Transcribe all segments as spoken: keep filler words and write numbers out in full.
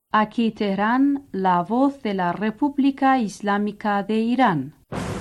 Aquí Teherán, la voz de la República Islámica de Irán.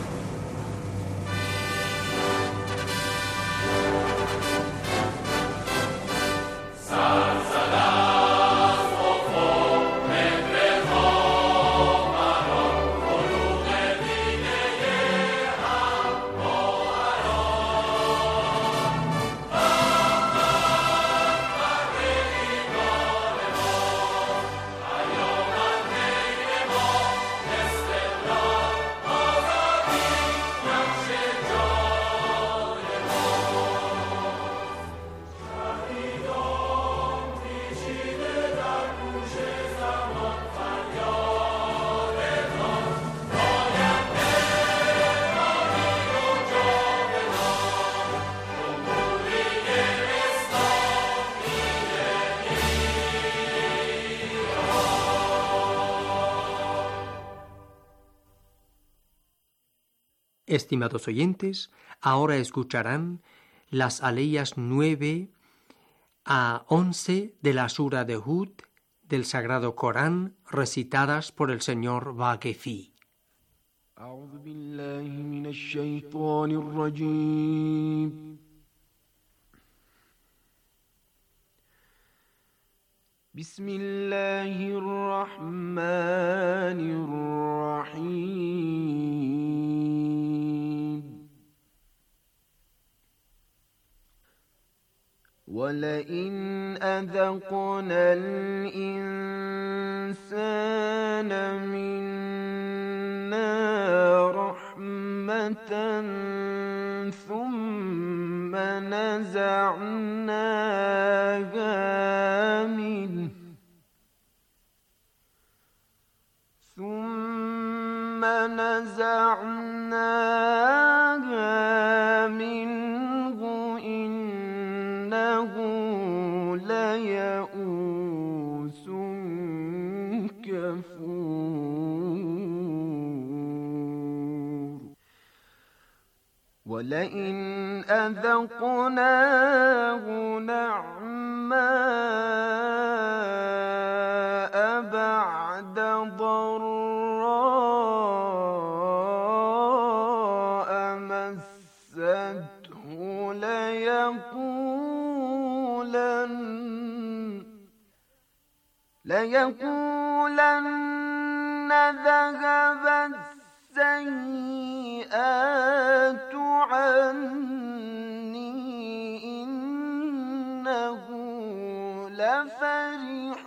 Estimados oyentes, ahora escucharán las aleyas nueve a once de la sura de Hud del Sagrado Corán, recitadas por el señor Vaquefi. أعوذ بالله من الشيطان الرجيم بسم الله الرحمن الرحيم ولئن أذقنا الإنسان منا رحمة ثم نزعناها منه ثم نزعناها منه إنه ليئوس كفور ولئن أذقناه نعماء بعد ضراء مسته ليقولن ليقولن ذهب السيئات عني إنه لفرح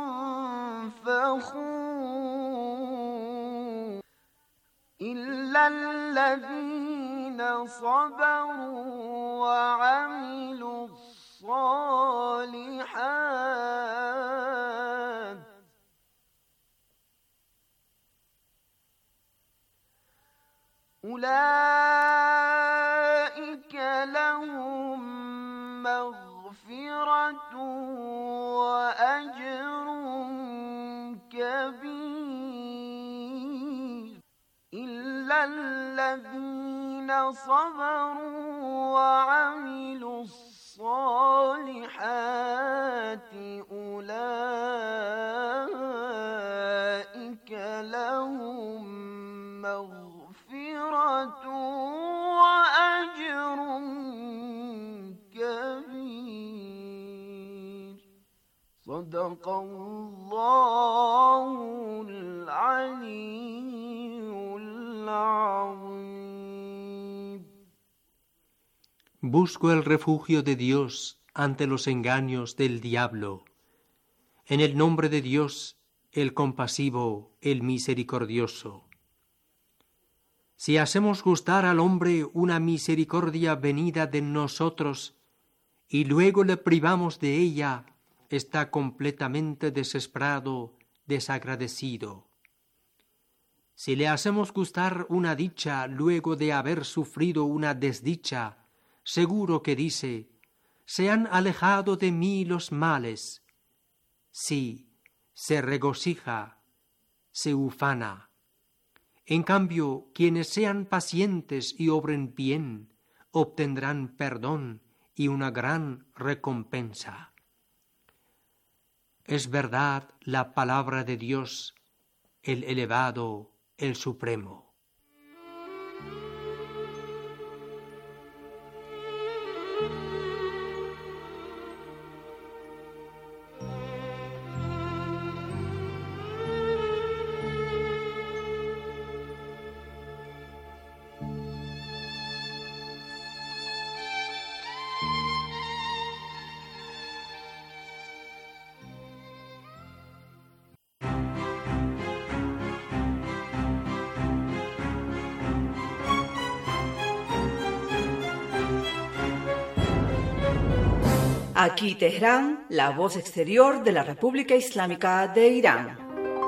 فخور إلا الذين صبروا وعملوا الصالحات أولئك لهم مغفرة وأجر كبير إلا الذين صبروا وعملوا الصالحات أولئك لهم مغفرة وأجر كبير صدق الله العلي العظيم. Busco el refugio de Dios ante los engaños del diablo. En el nombre de Dios, el compasivo, el misericordioso. Si hacemos gustar al hombre una misericordia venida de nosotros y luego le privamos de ella, está completamente desesperado, desagradecido. Si le hacemos gustar una dicha luego de haber sufrido una desdicha, seguro que dice: se han alejado de mí los males. Sí, se regocija, se ufana. En cambio, quienes sean pacientes y obren bien, obtendrán perdón y una gran recompensa. Es verdad la palabra de Dios, el elevado, el supremo. Aquí Teherán, la voz exterior de la República Islámica de Irán.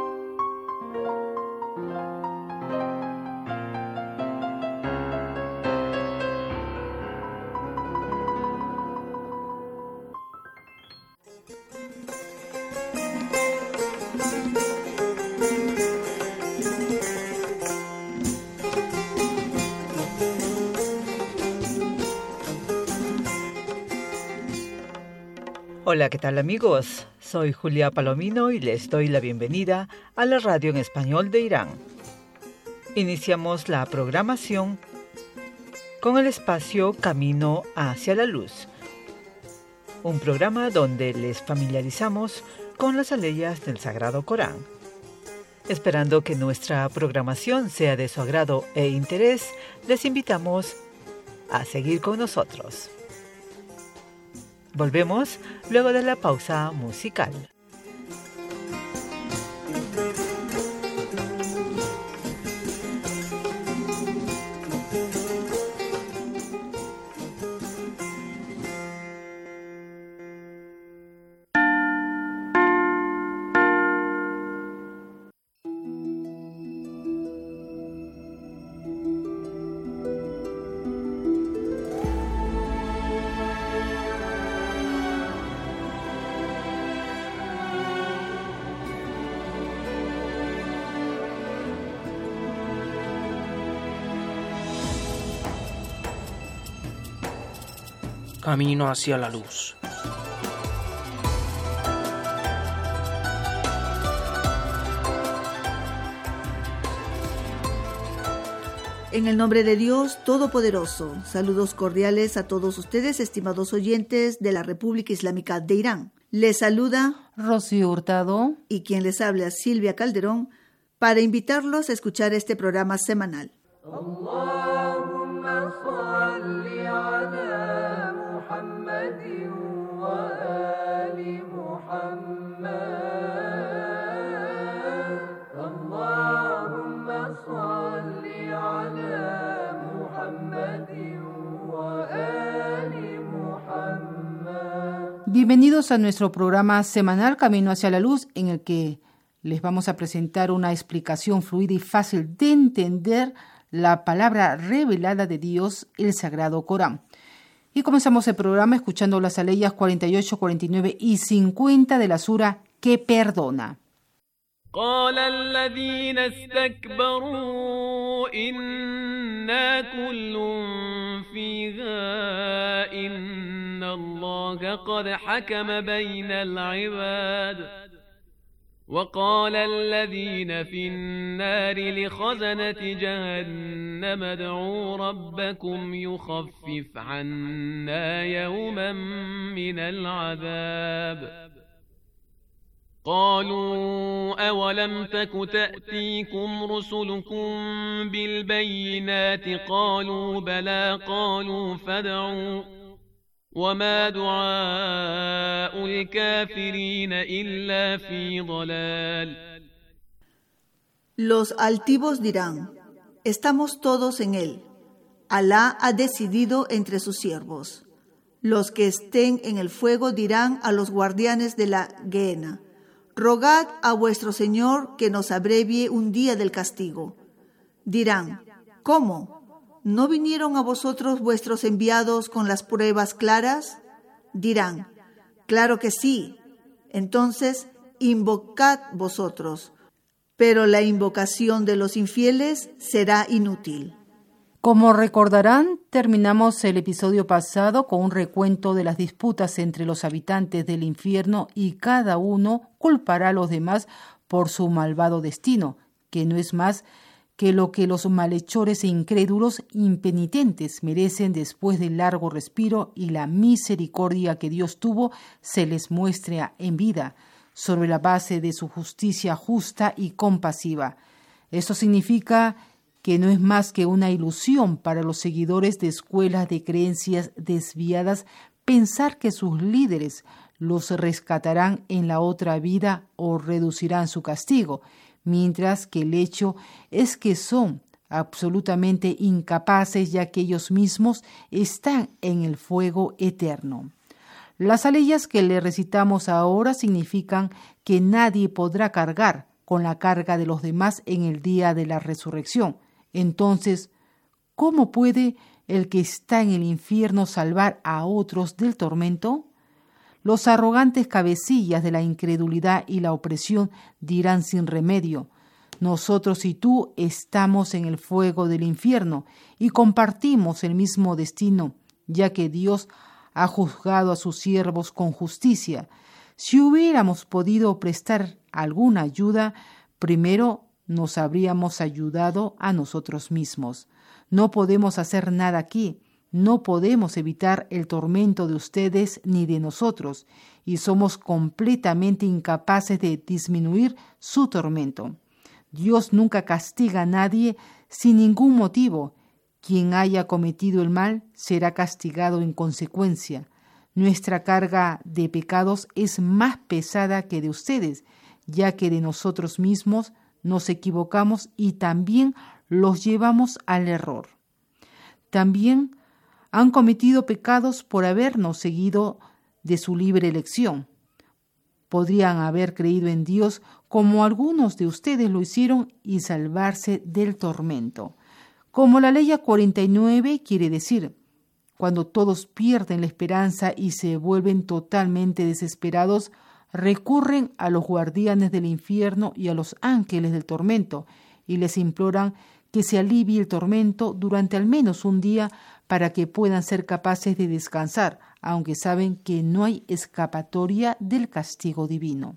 Hola, ¿qué tal amigos? Soy Julia Palomino y les doy la bienvenida a la radio en español de Irán. Iniciamos la programación con el espacio Camino hacia la Luz, un programa donde les familiarizamos con las aleyas del Sagrado Corán. Esperando que nuestra programación sea de su agrado e interés, les invitamos a seguir con nosotros. Volvemos luego de la pausa musical. Camino hacia la luz. En el nombre de Dios Todopoderoso, saludos cordiales a todos ustedes, estimados oyentes de la República Islámica de Irán. Les saluda Rocío Hurtado y quien les habla, Silvia Calderón, para invitarlos a escuchar este programa semanal. Allahumma salli ala Muhammadin wa ali Muhammad. Allahumma salli ala Muhammadin wa ali Muhammad. Bienvenidos a nuestro programa semanal Camino hacia la Luz, en el que les vamos a presentar una explicación fluida y fácil de entender la palabra revelada de Dios, el Sagrado Corán. Y comenzamos el programa escuchando las aleyas cuarenta y ocho, cuarenta y nueve y cincuenta de la sura que perdona. قال الذين استكبروا إنا كل فيها إن الله قد حكم بين العباد وقال الذين في النار لخزنة جهنم ادعوا ربكم يخفف عنا يوما من العذاب قالوا أولم تك تأتيكم رسلكم بالبينات قالوا بلى قالوا فادعوا وما دعاء الكافرين إلا في ضلال. Los altivos dirán, estamos todos en él. Alá ha decidido entre sus siervos. Los que estén en el fuego dirán a los guardianes de la Gehenna, rogad a vuestro Señor que nos abrevie un día del castigo. Dirán, ¿cómo? ¿No vinieron a vosotros vuestros enviados con las pruebas claras? Dirán, claro que sí. Entonces, invocad vosotros. Pero la invocación de los infieles será inútil. Como recordarán, terminamos el episodio pasado con un recuento de las disputas entre los habitantes del infierno y cada uno culpará a los demás por su malvado destino, que no es más que lo que los malhechores e incrédulos impenitentes merecen después del largo respiro y la misericordia que Dios tuvo se les muestre en vida, sobre la base de su justicia justa y compasiva. Esto significa que no es más que una ilusión para los seguidores de escuelas de creencias desviadas pensar que sus líderes los rescatarán en la otra vida o reducirán su castigo, mientras que el hecho es que son absolutamente incapaces ya que ellos mismos están en el fuego eterno. Las aleyas que le recitamos ahora significan que nadie podrá cargar con la carga de los demás en el día de la resurrección. Entonces, ¿cómo puede el que está en el infierno salvar a otros del tormento? Los arrogantes cabecillas de la incredulidad y la opresión dirán sin remedio: nosotros y tú estamos en el fuego del infierno y compartimos el mismo destino, ya que Dios ha juzgado a sus siervos con justicia. Si hubiéramos podido prestar alguna ayuda, primero nos habríamos ayudado a nosotros mismos. No podemos hacer nada aquí. No podemos evitar el tormento de ustedes ni de nosotros, y somos completamente incapaces de disminuir su tormento. Dios nunca castiga a nadie sin ningún motivo. Quien haya cometido el mal será castigado en consecuencia. Nuestra carga de pecados es más pesada que de ustedes, ya que de nosotros mismos nos equivocamos y también los llevamos al error. También han cometido pecados por habernos seguido de su libre elección. Podrían haber creído en Dios como algunos de ustedes lo hicieron y salvarse del tormento. Como la ley cuarenta y nueve quiere decir, cuando todos pierden la esperanza y se vuelven totalmente desesperados, recurren a los guardianes del infierno y a los ángeles del tormento y les imploran que se alivie el tormento durante al menos un día para que puedan ser capaces de descansar, aunque saben que no hay escapatoria del castigo divino.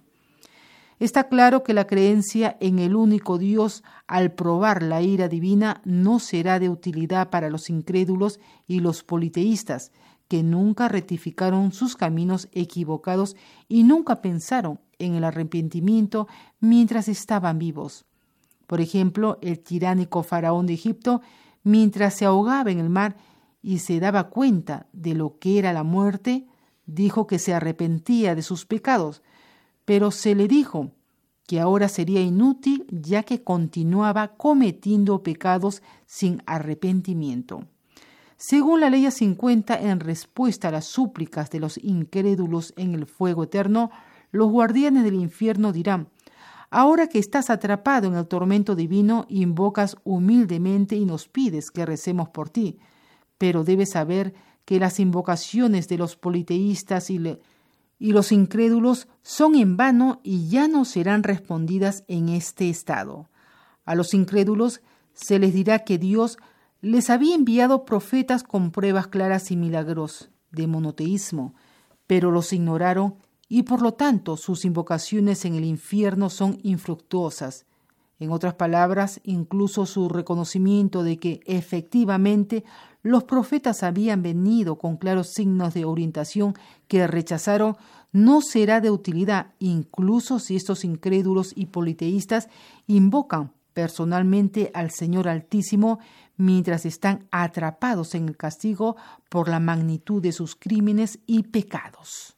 Está claro que la creencia en el único Dios al probar la ira divina no será de utilidad para los incrédulos y los politeístas, que nunca rectificaron sus caminos equivocados y nunca pensaron en el arrepentimiento mientras estaban vivos. Por ejemplo, el tiránico faraón de Egipto, mientras se ahogaba en el mar y se daba cuenta de lo que era la muerte, dijo que se arrepentía de sus pecados, pero se le dijo que ahora sería inútil ya que continuaba cometiendo pecados sin arrepentimiento. Según la ley cincuenta, en respuesta a las súplicas de los incrédulos en el fuego eterno, los guardianes del infierno dirán: ahora que estás atrapado en el tormento divino, invocas humildemente y nos pides que recemos por ti. Pero debes saber que las invocaciones de los politeístas y, le, y los incrédulos son en vano y ya no serán respondidas en este estado. A los incrédulos se les dirá que Dios les había enviado profetas con pruebas claras y milagros de monoteísmo, pero los ignoraron y por lo tanto sus invocaciones en el infierno son infructuosas. En otras palabras, incluso su reconocimiento de que efectivamente los profetas habían venido con claros signos de orientación que rechazaron no será de utilidad, incluso si estos incrédulos y politeístas invocan personalmente al Señor Altísimo mientras están atrapados en el castigo por la magnitud de sus crímenes y pecados.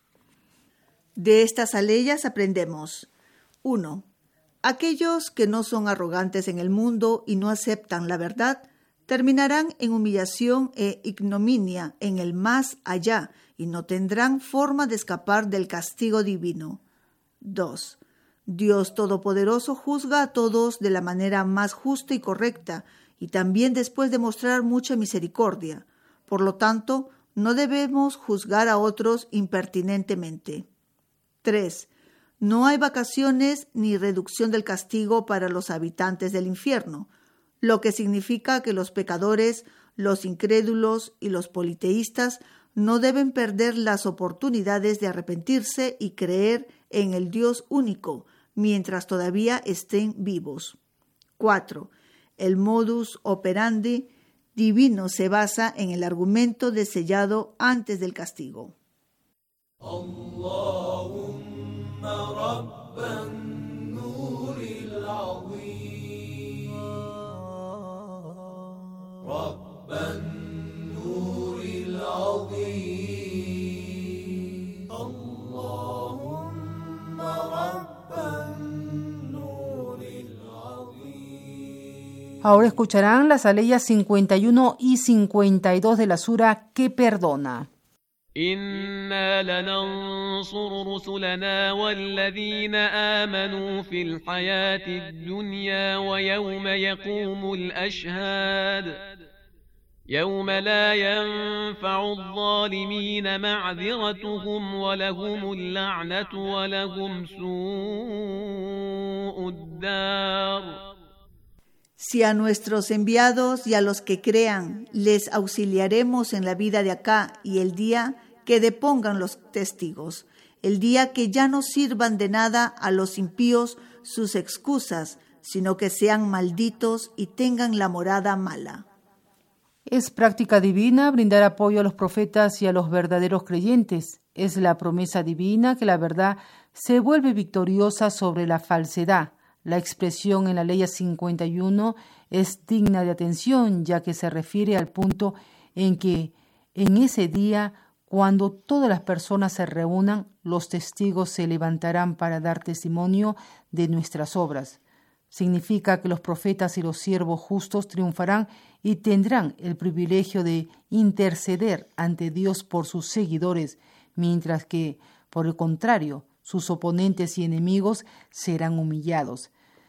De estas aleyas aprendemos: uno. Aquellos que no son arrogantes en el mundo y no aceptan la verdad, terminarán en humillación e ignominia en el más allá y no tendrán forma de escapar del castigo divino. dos. Dios Todopoderoso juzga a todos de la manera más justa y correcta y también después de mostrar mucha misericordia. Por lo tanto, no debemos juzgar a otros impertinentemente. tres. No hay vacaciones ni reducción del castigo para los habitantes del infierno, lo que significa que los pecadores Los incrédulos y los politeístas no deben perder las oportunidades de arrepentirse y creer en el Dios único mientras todavía estén vivos. cuatro. El modus operandi divino se basa en el argumento de sellado antes del castigo. Allahumma rabban nuril azim, rabban nuril azim, Allahumma rabban nuril azim. Ahora escucharán las aleyas cincuenta y uno y cincuenta y dos de la sura que perdona. إنا لننصر رسلنا والذين آمنوا في الحياة الدنيا ويوم يقوم الأشهاد يوم لا ينفع الظالمين معذرتهم ولهم اللعنة ولهم سوء الدار. Si a nuestros enviados y a los que crean les auxiliaremos en la vida de acá y el día que depongan los testigos, el día que ya no sirvan de nada a los impíos sus excusas, sino que sean malditos y tengan la morada mala. Es práctica divina brindar apoyo a los profetas y a los verdaderos creyentes. Es la promesa divina que la verdad se vuelve victoriosa sobre la falsedad. La expresión en la ley cincuenta y uno es digna de atención, ya que se refiere al punto en que en ese día, cuando todas las personas se reúnan, los testigos se levantarán para dar testimonio de nuestras obras. Significa que los profetas y los siervos justos triunfarán y tendrán el privilegio de interceder ante Dios por sus seguidores, mientras que, por el contrario, sus oponentes y enemigos serán humillados.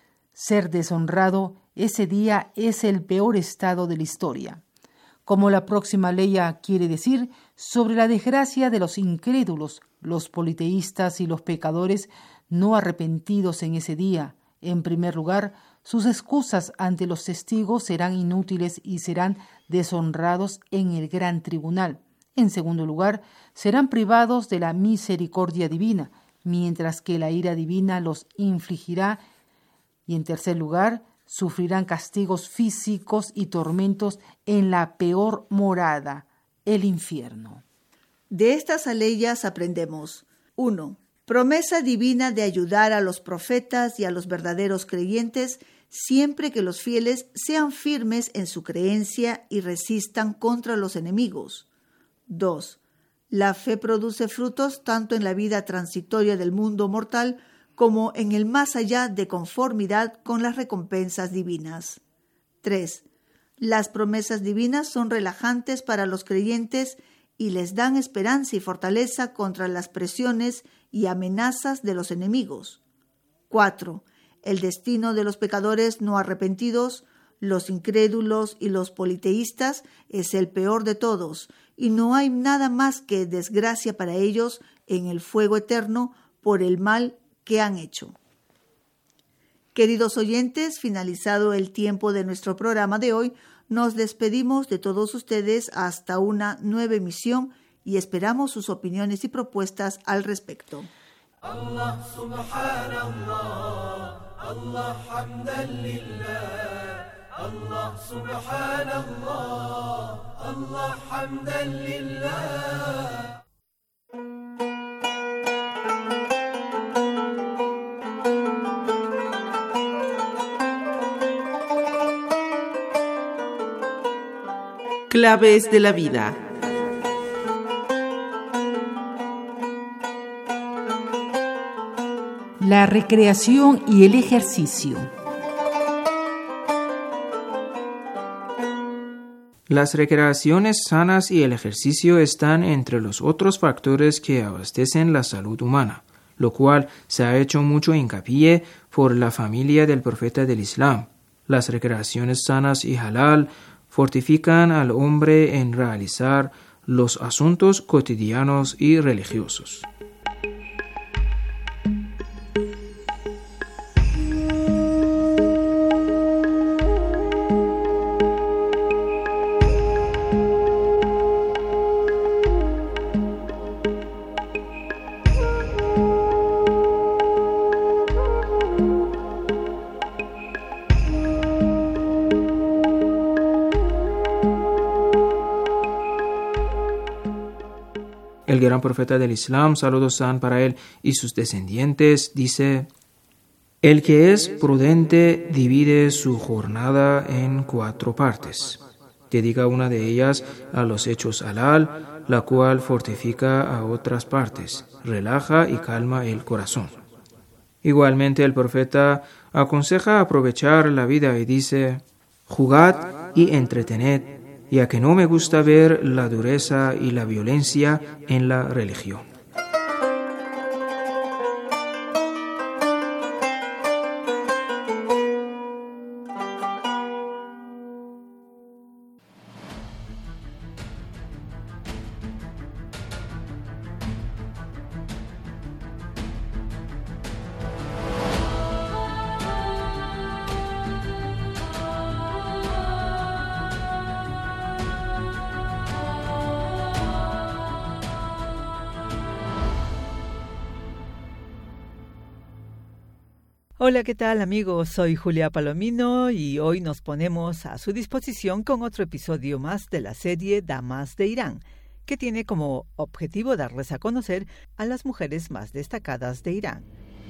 Ser deshonrado ese día es el peor estado de la historia. Como la próxima ley quiere decir, sobre la desgracia de los incrédulos, los politeístas y los pecadores no arrepentidos en ese día. En primer lugar, sus excusas ante los testigos serán inútiles y serán deshonrados en el gran tribunal. En segundo lugar, serán privados de la misericordia divina, mientras que la ira divina los infligirá. Y en tercer lugar, sufrirán castigos físicos y tormentos en la peor morada, el infierno. De estas aleyas aprendemos: uno. Promesa divina de ayudar a los profetas y a los verdaderos creyentes siempre que los fieles sean firmes en su creencia y resistan contra los enemigos. dos. La fe produce frutos tanto en la vida transitoria del mundo mortal como en el más allá de conformidad con las recompensas divinas. tres. Las promesas divinas son relajantes para los creyentes y les dan esperanza y fortaleza contra las presiones y amenazas de los enemigos. cuatro. El destino de los pecadores no arrepentidos, los incrédulos y los politeístas es el peor de todos, y no hay nada más que desgracia para ellos en el fuego eterno por el mal que han hecho. Queridos oyentes, finalizado el tiempo de nuestro programa de hoy, nos despedimos de todos ustedes hasta una nueva emisión y esperamos sus opiniones y propuestas al respecto. Allah subhanallah, Allah hamdan lillah, Allah subhanallah, Allah hamdan lillah. Claves de la vida. La recreación y el ejercicio. Las recreaciones sanas y el ejercicio están entre los otros factores que abastecen la salud humana, lo cual se ha hecho mucho hincapié por la familia del profeta del Islam. Las recreaciones sanas y halal fortifican al hombre en realizar los asuntos cotidianos y religiosos. El gran profeta del Islam, saludos sean para él y sus descendientes, dice: el que es prudente divide su jornada en cuatro partes. Dedica una de ellas a los hechos halal, la cual fortifica a otras partes, relaja y calma el corazón. Igualmente el profeta aconseja aprovechar la vida y dice: jugad y entretened, ya que no me gusta ver la dureza y la violencia en la religión. Hola, ¿qué tal amigos? Soy Julia Palomino y hoy nos ponemos a su disposición con otro episodio más de la serie Damas de Irán, que tiene como objetivo darles a conocer a las mujeres más destacadas de Irán.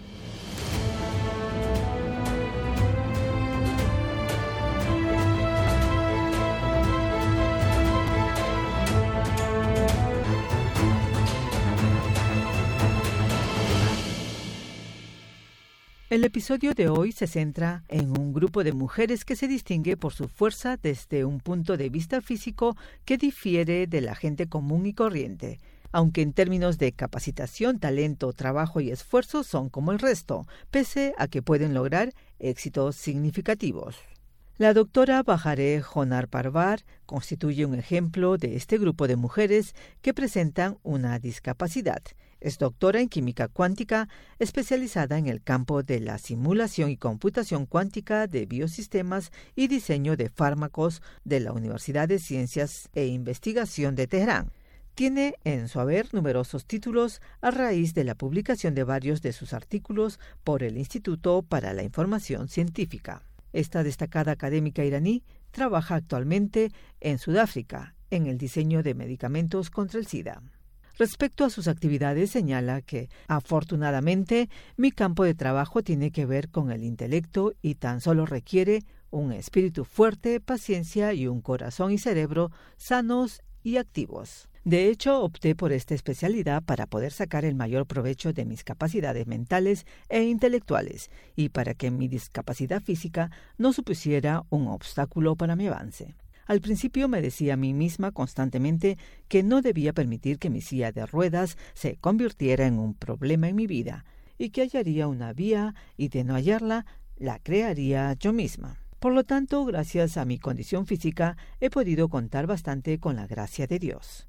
El episodio de hoy se centra en un grupo de mujeres que se distingue por su fuerza desde un punto de vista físico que difiere de la gente común y corriente, aunque en términos de capacitación, talento, trabajo y esfuerzo son como el resto, pese a que pueden lograr éxitos significativos. La doctora Bahareh Honarparvar constituye un ejemplo de este grupo de mujeres que presentan una discapacidad. Es doctora en química cuántica, especializada en el campo de la simulación y computación cuántica de biosistemas y diseño de fármacos de la Universidad de Ciencias e Investigación de Teherán. Tiene en su haber numerosos títulos a raíz de la publicación de varios de sus artículos por el Instituto para la Información Científica. Esta destacada académica iraní trabaja actualmente en Sudáfrica en el diseño de medicamentos contra el SIDA. Respecto a sus actividades, señala que, afortunadamente, mi campo de trabajo tiene que ver con el intelecto y tan solo requiere un espíritu fuerte, paciencia y un corazón y cerebro sanos y activos. De hecho, opté por esta especialidad para poder sacar el mayor provecho de mis capacidades mentales e intelectuales y para que mi discapacidad física no supusiera un obstáculo para mi avance. Al principio me decía a mí misma constantemente que no debía permitir que mi silla de ruedas se convirtiera en un problema en mi vida y que hallaría una vía y de no hallarla, la crearía yo misma. Por lo tanto, gracias a mi condición física, he podido contar bastante con la gracia de Dios.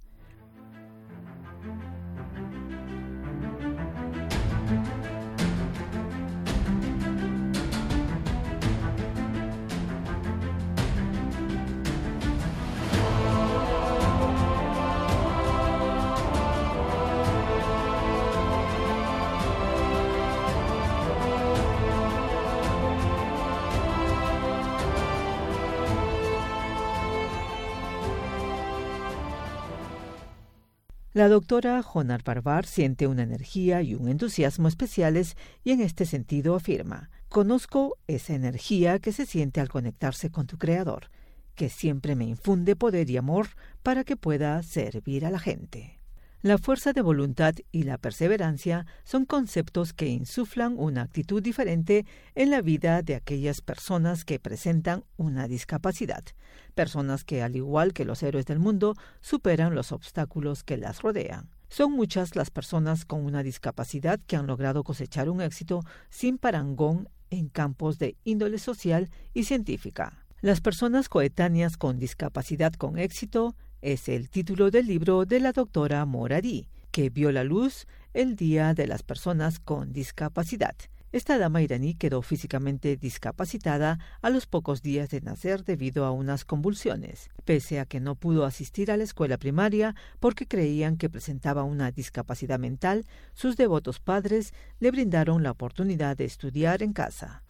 La doctora Honarparvar siente una energía y un entusiasmo especiales y en este sentido afirma: conozco esa energía que se siente al conectarse con tu Creador, que siempre me infunde poder y amor para que pueda servir a la gente. La fuerza de voluntad y la perseverancia son conceptos que insuflan una actitud diferente en la vida de aquellas personas que presentan una discapacidad, personas que, al igual que los héroes del mundo, superan los obstáculos que las rodean. Son muchas las personas con una discapacidad que han logrado cosechar un éxito sin parangón en campos de índole social y científica. Las personas coetáneas con discapacidad con éxito es el título del libro de la doctora Moradi, que vio la luz el Día de las Personas con Discapacidad. Esta dama iraní quedó físicamente discapacitada a los pocos días de nacer debido a unas convulsiones, pese a que no pudo asistir a la escuela primaria porque creían que presentaba una discapacidad mental. Sus devotos padres le brindaron la oportunidad de estudiar en casa.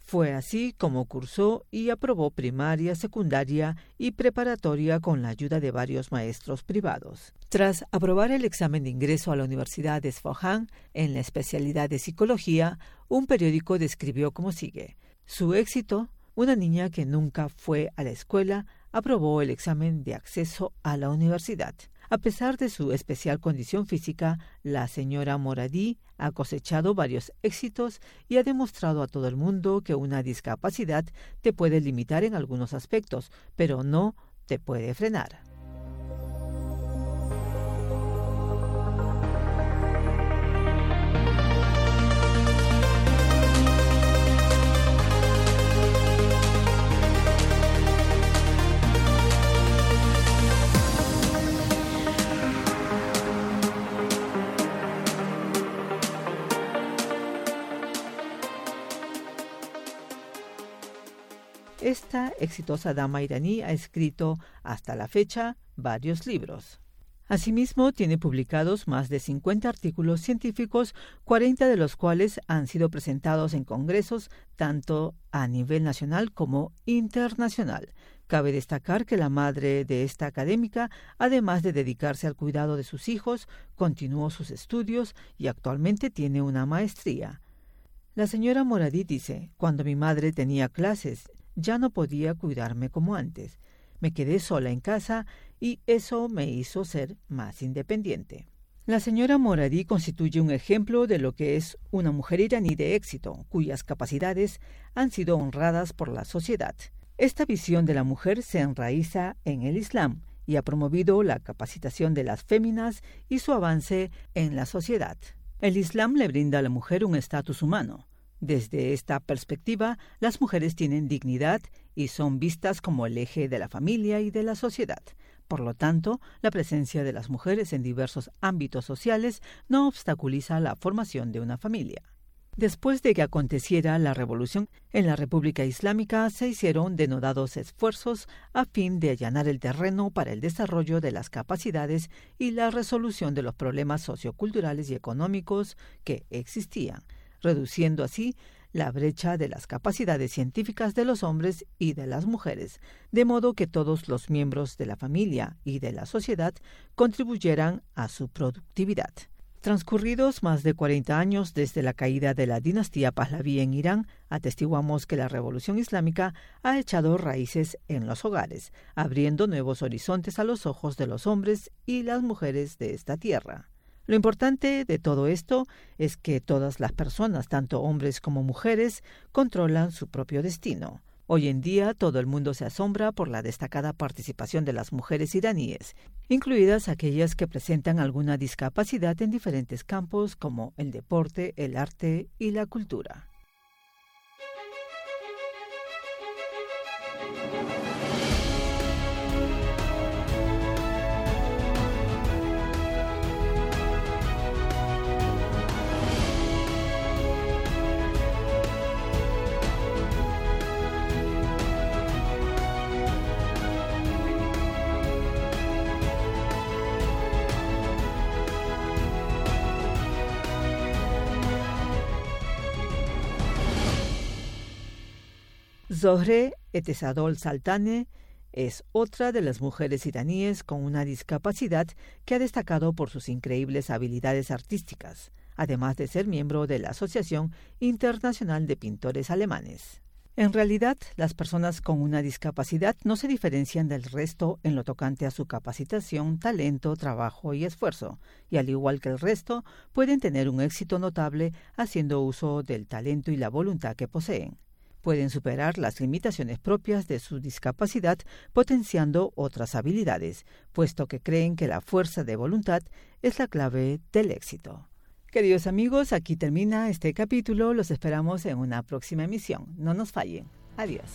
Fue así como cursó y aprobó primaria, secundaria y preparatoria con la ayuda de varios maestros privados. Tras aprobar el examen de ingreso a la Universidad de Isfahan en la especialidad de psicología, un periódico describió como sigue: su éxito, una niña que nunca fue a la escuela, aprobó el examen de acceso a la universidad. A pesar de su especial condición física, la señora Moradi ha cosechado varios éxitos y ha demostrado a todo el mundo que una discapacidad te puede limitar en algunos aspectos, pero no te puede frenar. Esta exitosa dama iraní ha escrito hasta la fecha varios libros. Asimismo, tiene publicados más de cincuenta artículos científicos, cuarenta de los cuales han sido presentados en congresos tanto a nivel nacional como internacional. Cabe destacar que la madre de esta académica, además de dedicarse al cuidado de sus hijos, continuó sus estudios y actualmente tiene una maestría. La señora Moradi dice: cuando mi madre tenía clases, ya no podía cuidarme como antes. Me quedé sola en casa y eso me hizo ser más independiente. La señora Moradi constituye un ejemplo de lo que es una mujer iraní de éxito, cuyas capacidades han sido honradas por la sociedad. Esta visión de la mujer se enraiza en el Islam y ha promovido la capacitación de las féminas y su avance en la sociedad. El Islam le brinda a la mujer un estatus humano. Desde esta perspectiva, las mujeres tienen dignidad y son vistas como el eje de la familia y de la sociedad. Por lo tanto, la presencia de las mujeres en diversos ámbitos sociales no obstaculiza la formación de una familia. Después de que aconteciera la revolución en la República Islámica, se hicieron denodados esfuerzos a fin de allanar el terreno para el desarrollo de las capacidades y la resolución de los problemas socioculturales y económicos que existían, reduciendo así la brecha de las capacidades científicas de los hombres y de las mujeres, de modo que todos los miembros de la familia y de la sociedad contribuyeran a su productividad. Transcurridos más de cuarenta años desde la caída de la dinastía Pahlaví en Irán, atestiguamos que la revolución islámica ha echado raíces en los hogares, abriendo nuevos horizontes a los ojos de los hombres y las mujeres de esta tierra. Lo importante de todo esto es que todas las personas, tanto hombres como mujeres, controlan su propio destino. Hoy en día todo el mundo se asombra por la destacada participación de las mujeres iraníes, incluidas aquellas que presentan alguna discapacidad en diferentes campos como el deporte, el arte y la cultura. Zohre Etesadol Saltane es otra de las mujeres iraníes con una discapacidad que ha destacado por sus increíbles habilidades artísticas, además de ser miembro de la Asociación Internacional de Pintores Alemanes. En realidad, las personas con una discapacidad no se diferencian del resto en lo tocante a su capacitación, talento, trabajo y esfuerzo, y al igual que el resto, pueden tener un éxito notable haciendo uso del talento y la voluntad que poseen. Pueden superar las limitaciones propias de su discapacidad potenciando otras habilidades, puesto que creen que la fuerza de voluntad es la clave del éxito. Queridos amigos, aquí termina este capítulo. Los esperamos en una próxima emisión. No nos fallen. Adiós.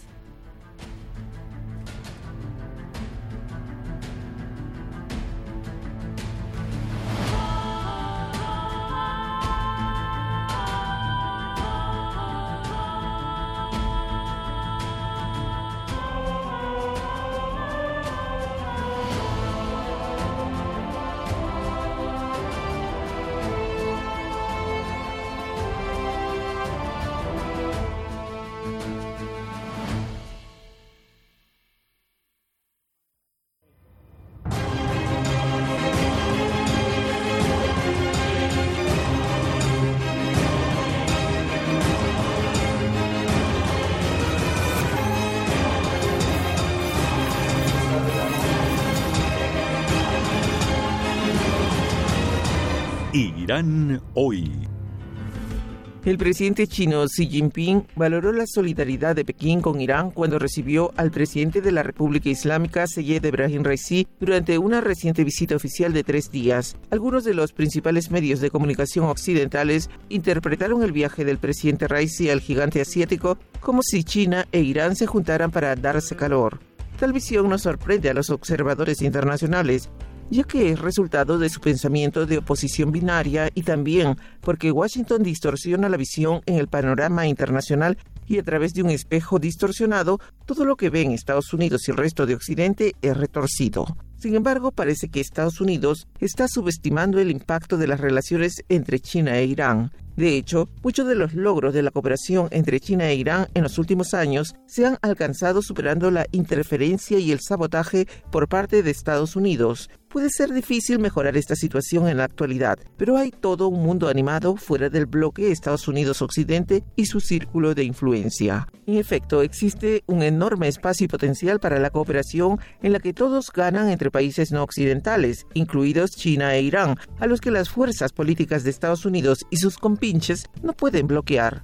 Irán Hoy. El presidente chino Xi Jinping valoró la solidaridad de Pekín con Irán cuando recibió al presidente de la República Islámica, Seyed Ebrahim Raisi, durante una reciente visita oficial de tres días. Algunos de los principales medios de comunicación occidentales interpretaron el viaje del presidente Raisi al gigante asiático como si China e Irán se juntaran para darse calor. Tal visión nos sorprende a los observadores internacionales, ya que es resultado de su pensamiento de oposición binaria y también porque Washington distorsiona la visión en el panorama internacional y a través de un espejo distorsionado, todo lo que ven Estados Unidos y el resto de Occidente es retorcido. Sin embargo, parece que Estados Unidos está subestimando el impacto de las relaciones entre China e Irán. De hecho, muchos de los logros de la cooperación entre China e Irán en los últimos años se han alcanzado superando la interferencia y el sabotaje por parte de Estados Unidos. Puede ser difícil mejorar esta situación en la actualidad, pero hay todo un mundo animado fuera del bloque Estados Unidos-Occidente y su círculo de influencia. En efecto, existe un enorme espacio y potencial para la cooperación en la que todos ganan entre países no occidentales, incluidos China e Irán, a los que las fuerzas políticas de Estados Unidos y sus compinches no pueden bloquear.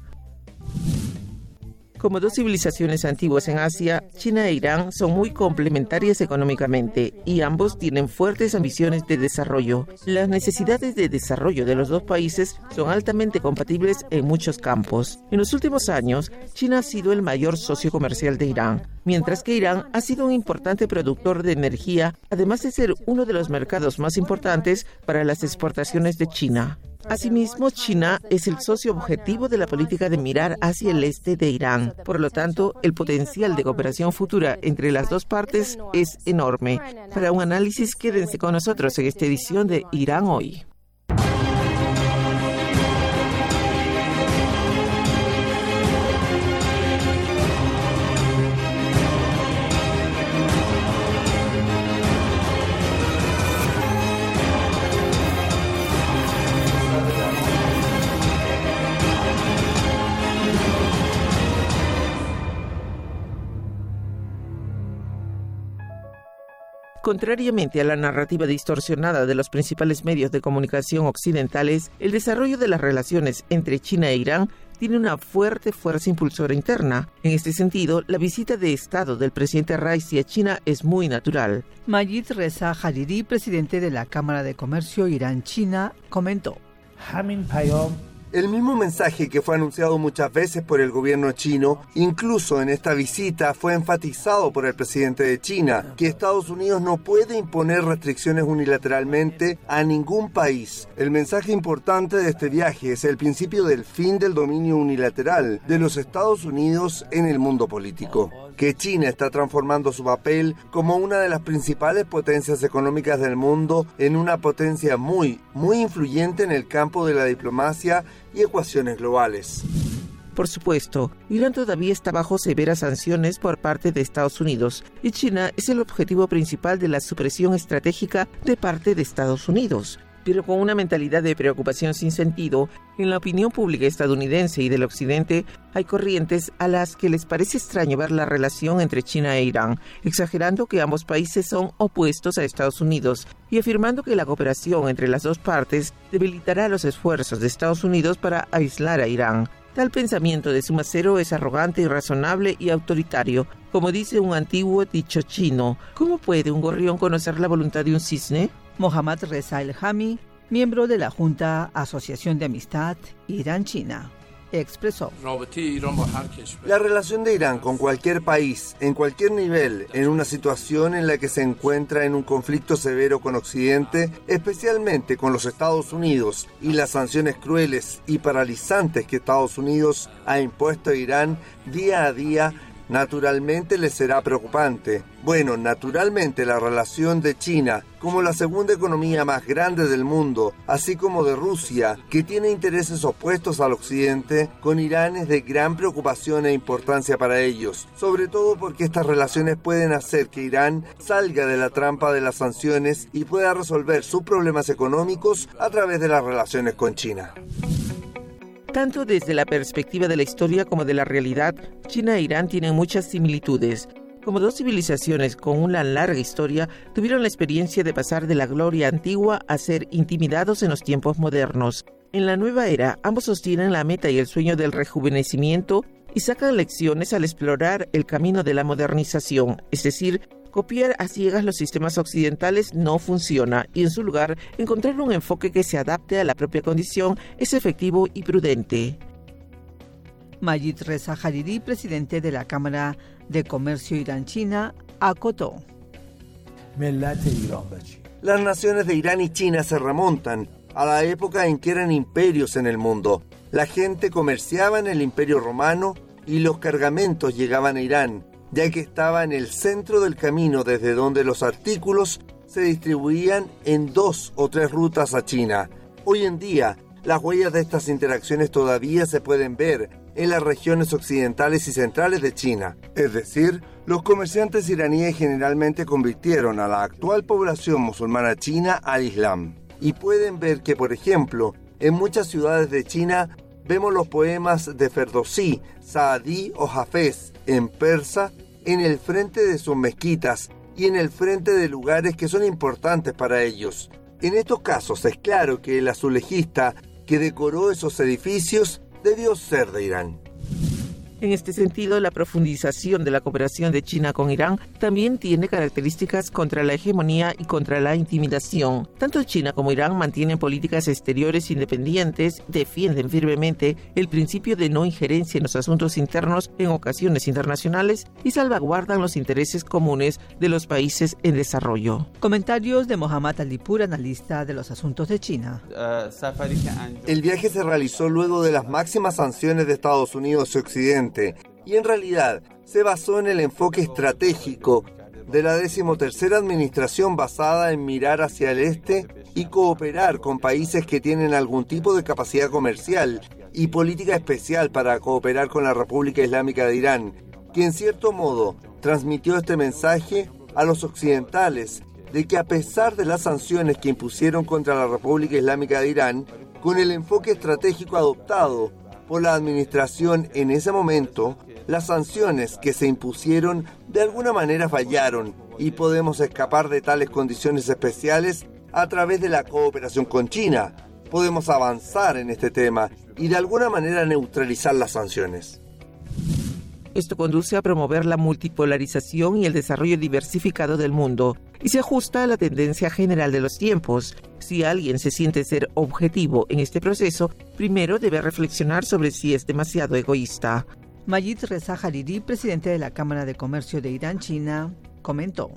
Como dos civilizaciones antiguas en Asia, China e Irán son muy complementarias económicamente y ambos tienen fuertes ambiciones de desarrollo. Las necesidades de desarrollo de los dos países son altamente compatibles en muchos campos. En los últimos años, China ha sido el mayor socio comercial de Irán, mientras que Irán ha sido un importante productor de energía, además de ser uno de los mercados más importantes para las exportaciones de China. Asimismo, China es el socio objetivo de la política de mirar hacia el este de Irán. Por lo tanto, el potencial de cooperación futura entre las dos partes es enorme. Para un análisis, quédense con nosotros en esta edición de Irán Hoy. Contrariamente a la narrativa distorsionada de los principales medios de comunicación occidentales, el desarrollo de las relaciones entre China e Irán tiene una fuerte fuerza impulsora interna. En este sentido, la visita de Estado del presidente Raisi a China es muy natural. Majid Reza Hariri, presidente de la Cámara de Comercio Irán-China, comentó: El mismo mensaje que fue anunciado muchas veces por el gobierno chino, incluso en esta visita, fue enfatizado por el presidente de China, que Estados Unidos no puede imponer restricciones unilateralmente a ningún país. El mensaje importante de este viaje es el principio del fin del dominio unilateral de los Estados Unidos en el mundo político, que China está transformando su papel como una de las principales potencias económicas del mundo en una potencia muy, muy influyente en el campo de la diplomacia y ecuaciones globales. Por supuesto, Irán todavía está bajo severas sanciones por parte de Estados Unidos y China es el objetivo principal de la supresión estratégica de parte de Estados Unidos. Pero con una mentalidad de preocupación sin sentido, en la opinión pública estadounidense y del Occidente hay corrientes a las que les parece extraño ver la relación entre China e Irán, exagerando que ambos países son opuestos a Estados Unidos y afirmando que la cooperación entre las dos partes debilitará los esfuerzos de Estados Unidos para aislar a Irán. Tal pensamiento de suma cero es arrogante, irrazonable y autoritario. Como dice un antiguo dicho chino, ¿cómo puede un gorrión conocer la voluntad de un cisne? Mohammad Reza El-Hami, miembro de la Junta Asociación de Amistad Irán-China, expresó: La relación de Irán con cualquier país, en cualquier nivel, en una situación en la que se encuentra en un conflicto severo con Occidente, especialmente con los Estados Unidos y las sanciones crueles y paralizantes que Estados Unidos ha impuesto a Irán día a día, naturalmente les será preocupante. Bueno, naturalmente la relación de China, como la segunda economía más grande del mundo, así como de Rusia, que tiene intereses opuestos al Occidente, con Irán es de gran preocupación e importancia para ellos, sobre todo porque estas relaciones pueden hacer que Irán salga de la trampa de las sanciones y pueda resolver sus problemas económicos a través de las relaciones con China. Tanto desde la perspectiva de la historia como de la realidad, China e Irán tienen muchas similitudes. como dos civilizaciones con una larga historia, tuvieron la experiencia de pasar de la gloria antigua a ser intimidados en los tiempos modernos. En la nueva era, ambos sostienen la meta y el sueño del rejuvenecimiento y sacan lecciones al explorar el camino de la modernización, es decir, copiar a ciegas los sistemas occidentales no funciona y en su lugar encontrar un enfoque que se adapte a la propia condición es efectivo y prudente. Majid Reza Hariri, presidente de la Cámara de Comercio Irán-China, acotó. Las naciones de Irán y China se remontan a la época en que eran imperios en el mundo. La gente comerciaba en el Imperio Romano y los cargamentos llegaban a Irán, ya que estaba en el centro del camino desde donde los artículos se distribuían en dos o tres rutas a China. Hoy en día, las huellas de estas interacciones todavía se pueden ver en las regiones occidentales y centrales de China. Es decir, los comerciantes iraníes generalmente convirtieron a la actual población musulmana china al Islam. Y pueden ver que, por ejemplo, en muchas ciudades de China vemos los poemas de Ferdowsi, Saadí o Hafez en persa en el frente de sus mezquitas y en el frente de lugares que son importantes para ellos. En estos casos es claro que el azulejista que decoró esos edificios debió ser de Irán. En este sentido, la profundización de la cooperación de China con Irán también tiene características contra la hegemonía y contra la intimidación. Tanto China como Irán mantienen políticas exteriores independientes, defienden firmemente el principio de no injerencia en los asuntos internos en ocasiones internacionales y salvaguardan los intereses comunes de los países en desarrollo. Comentarios de Mohammad Alipur, analista de los asuntos de China. El viaje se realizó luego de las máximas sanciones de Estados Unidos y Occidente, y en realidad se basó en el enfoque estratégico de la decimotercera administración basada en mirar hacia el este y cooperar con países que tienen algún tipo de capacidad comercial y política especial para cooperar con la República Islámica de Irán, que en cierto modo transmitió este mensaje a los occidentales de que a pesar de las sanciones que impusieron contra la República Islámica de Irán, con el enfoque estratégico adoptado por la administración en ese momento, las sanciones que se impusieron de alguna manera fallaron y podemos escapar de tales condiciones especiales a través de la cooperación con China. Podemos avanzar en este tema y de alguna manera neutralizar las sanciones. Esto conduce a promover la multipolarización y el desarrollo diversificado del mundo y se ajusta a la tendencia general de los tiempos. Si alguien se siente ser objetivo en este proceso, primero debe reflexionar sobre si es demasiado egoísta. Majid Reza Hariri, presidente de la Cámara de Comercio de Irán-China, comentó.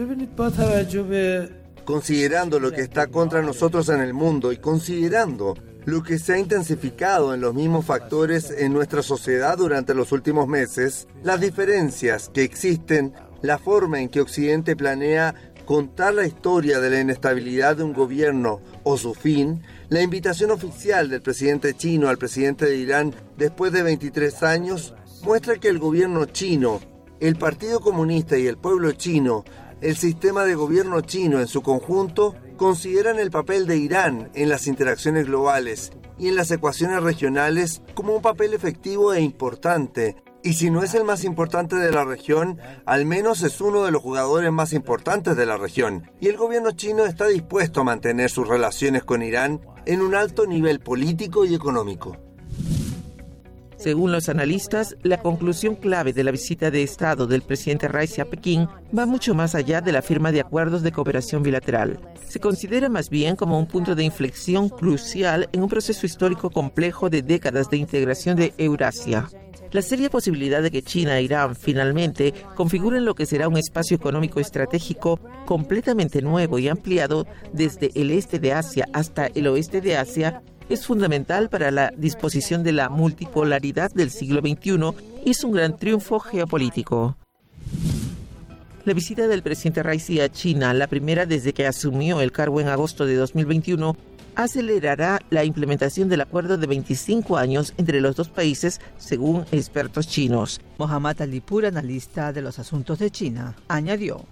Considerando lo que está contra nosotros en el mundo y considerando lo que se ha intensificado en los mismos factores en nuestra sociedad durante los últimos meses, las diferencias que existen, la forma en que Occidente planea contar la historia de la inestabilidad de un gobierno o su fin, la invitación oficial del presidente chino al presidente de Irán después de veintitrés años, muestra que el gobierno chino, el Partido Comunista y el pueblo chino, el sistema de gobierno chino en su conjunto, consideran el papel de Irán en las interacciones globales y en las ecuaciones regionales como un papel efectivo e importante, y si no es el más importante de la región, al menos es uno de los jugadores más importantes de la región, y el gobierno chino está dispuesto a mantener sus relaciones con Irán en un alto nivel político y económico. Según los analistas, la conclusión clave de la visita de Estado del presidente Raisi a Pekín va mucho más allá de la firma de acuerdos de cooperación bilateral. Se considera más bien como un punto de inflexión crucial en un proceso histórico complejo de décadas de integración de Eurasia. La seria posibilidad de que China e Irán finalmente configuren lo que será un espacio económico estratégico completamente nuevo y ampliado desde el este de Asia hasta el oeste de Asia es fundamental para la disposición de la multipolaridad del siglo veintiuno y es un gran triunfo geopolítico. La visita del presidente Raisi a China, la primera desde que asumió el cargo en agosto de dos mil veintiuno, acelerará la implementación del acuerdo de veinticinco años entre los dos países, según expertos chinos. Mohammad Alipur, analista de los asuntos de China, añadió.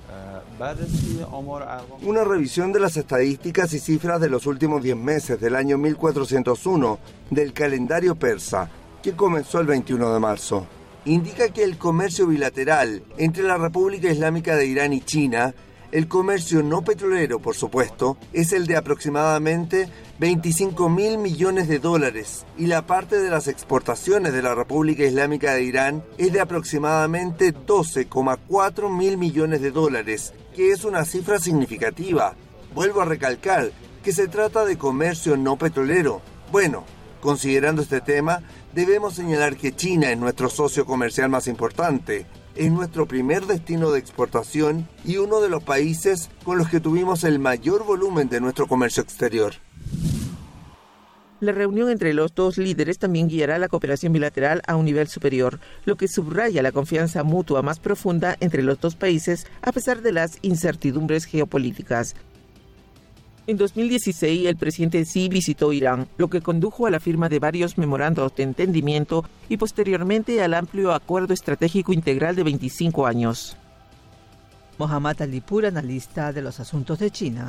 Una revisión de las estadísticas y cifras de los últimos diez meses del año mil cuatrocientos uno del calendario persa, que comenzó el veintiuno de marzo. indica que el comercio bilateral entre la República Islámica de Irán y China, el comercio no petrolero, por supuesto, es el de aproximadamente veinticinco mil millones de dólares y la parte de las exportaciones de la República Islámica de Irán es de aproximadamente doce coma cuatro mil millones de dólares, que es una cifra significativa. Vuelvo a recalcar que se trata de comercio no petrolero. Bueno, considerando este tema, debemos señalar que China es nuestro socio comercial más importante. Es nuestro primer destino de exportación y uno de los países con los que tuvimos el mayor volumen de nuestro comercio exterior. La reunión entre los dos líderes también guiará la cooperación bilateral a un nivel superior, lo que subraya la confianza mutua más profunda entre los dos países a pesar de las incertidumbres geopolíticas. En dos mil dieciséis, el presidente Xi visitó Irán, lo que condujo a la firma de varios memorandos de entendimiento y posteriormente al amplio acuerdo estratégico integral de veinticinco años. Mohammad Alipur, analista de los asuntos de China.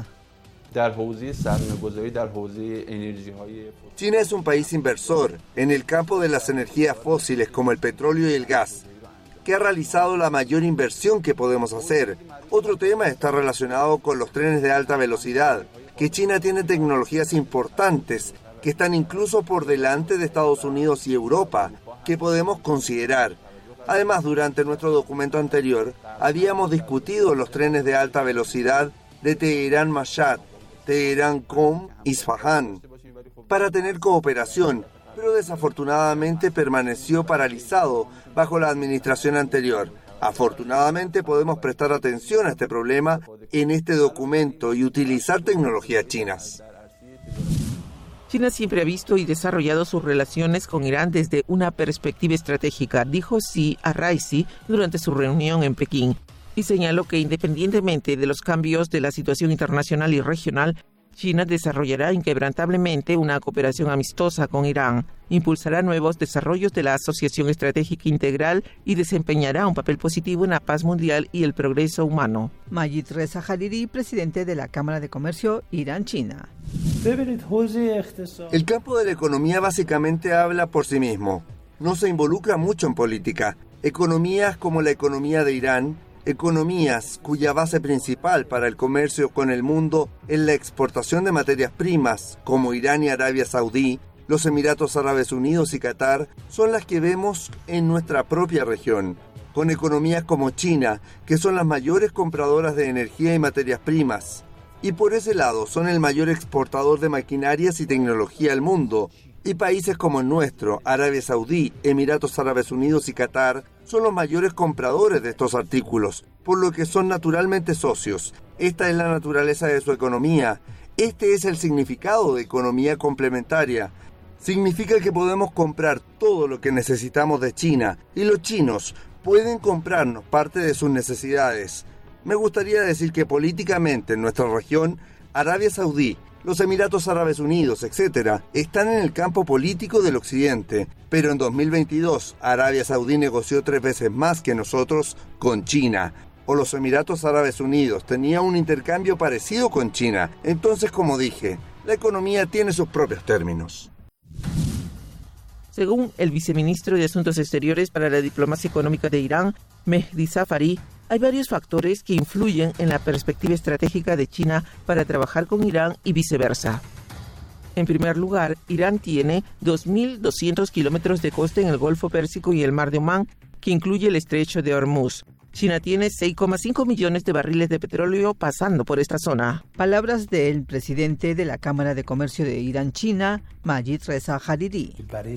China es un país inversor en el campo de las energías fósiles como el petróleo y el gas, que ha realizado la mayor inversión que podemos hacer. Otro tema está relacionado con los trenes de alta velocidad, que China tiene tecnologías importantes que están incluso por delante de Estados Unidos y Europa, que podemos considerar. Además, durante nuestro documento anterior, habíamos discutido los trenes de alta velocidad de Teherán-Mashhad, Teherán-Qom, Isfahán, para tener cooperación, pero desafortunadamente permaneció paralizado bajo la administración anterior. Afortunadamente podemos prestar atención a este problema en este documento y utilizar tecnologías chinas. China siempre ha visto y desarrollado sus relaciones con Irán desde una perspectiva estratégica, dijo Xi a Raisi durante su reunión en Pekín, y señaló que independientemente de los cambios de la situación internacional y regional, China desarrollará inquebrantablemente una cooperación amistosa con Irán, impulsará nuevos desarrollos de la Asociación Estratégica Integral y desempeñará un papel positivo en la paz mundial y el progreso humano. Majid Reza Hariri, presidente de la Cámara de Comercio Irán-China. El campo de la economía básicamente habla por sí mismo. No se involucra mucho en política. Economías como la economía de Irán, economías cuya base principal para el comercio con el mundo es la exportación de materias primas, como Irán y Arabia Saudí, los Emiratos Árabes Unidos y Qatar, son las que vemos en nuestra propia región, con economías como China, que son las mayores compradoras de energía y materias primas, y por ese lado son el mayor exportador de maquinarias y tecnología al mundo, y países como el nuestro, Arabia Saudí, Emiratos Árabes Unidos y Qatar, son los mayores compradores de estos artículos, por lo que son naturalmente socios. Esta es la naturaleza de su economía. Este es el significado de economía complementaria. Significa que podemos comprar todo lo que necesitamos de China, y los chinos pueden comprarnos parte de sus necesidades. Me gustaría decir que políticamente en nuestra región, Arabia Saudí, los Emiratos Árabes Unidos, etcétera, están en el campo político del Occidente, pero en dos mil veintidós Arabia Saudí negoció tres veces más que nosotros con China, o los Emiratos Árabes Unidos tenían un intercambio parecido con China. Entonces, como dije, la economía tiene sus propios términos. Según el viceministro de Asuntos Exteriores para la Diplomacia Económica de Irán, Mehdi Safari, hay varios factores que influyen en la perspectiva estratégica de China para trabajar con Irán y viceversa. En primer lugar, Irán tiene dos mil doscientos kilómetros de costa en el Golfo Pérsico y el Mar de Omán, que incluye el Estrecho de Hormuz. China tiene seis coma cinco millones de barriles de petróleo pasando por esta zona. Palabras del presidente de la Cámara de Comercio de Irán-China, Majid Reza Hariri.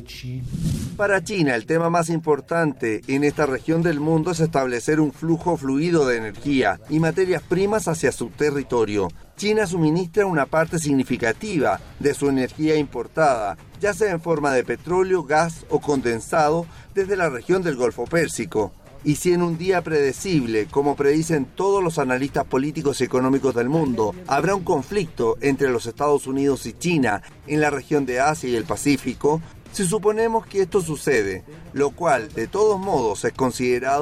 Para China, el tema más importante en esta región del mundo es establecer un flujo fluido de energía y materias primas hacia su territorio. China suministra una parte significativa de su energía importada, ya sea en forma de petróleo, gas o condensado, desde la región del Golfo Pérsico. Y si en un día predecible, como predicen todos los analistas políticos y económicos del mundo, habrá un conflicto entre los Estados Unidos y China en la región de Asia y el Pacífico, si suponemos que esto sucede, lo cual de todos modos es considerado